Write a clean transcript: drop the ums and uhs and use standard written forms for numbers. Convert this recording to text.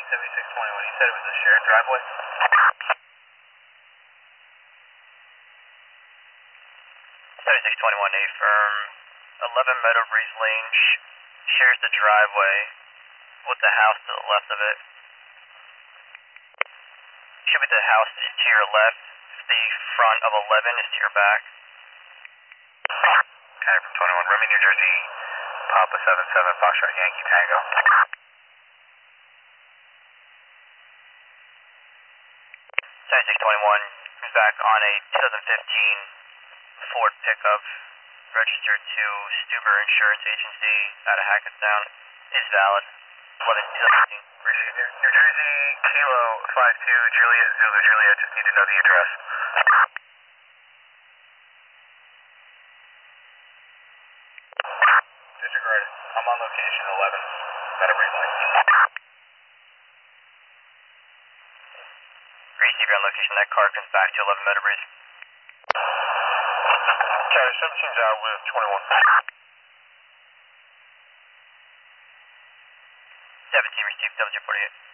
7621. You said it was a shared driveway? 7621, a firm 11 Meadow Breeze Lane shares the driveway with the house to the left of it. Should be the house is to your left, the front of 11 is to your back. Okay, from 21 Remy, New Jersey, Papa 77 Foxtrot Yankee Tango. 7621 is back on a 2015 Ford pickup registered to Stuber Insurance Agency out of Hackettstown. Is valid. 11-2015. Received New Jersey, Kilo 52 Juliet Zulu Juliet. Just need to know the address. Disregarded. I'm on location 11 Meadow Breeze Lane. Receive your location. That car comes back to 11 Meadow Breeze. Charlie 17's out with 21. 17 received, W48.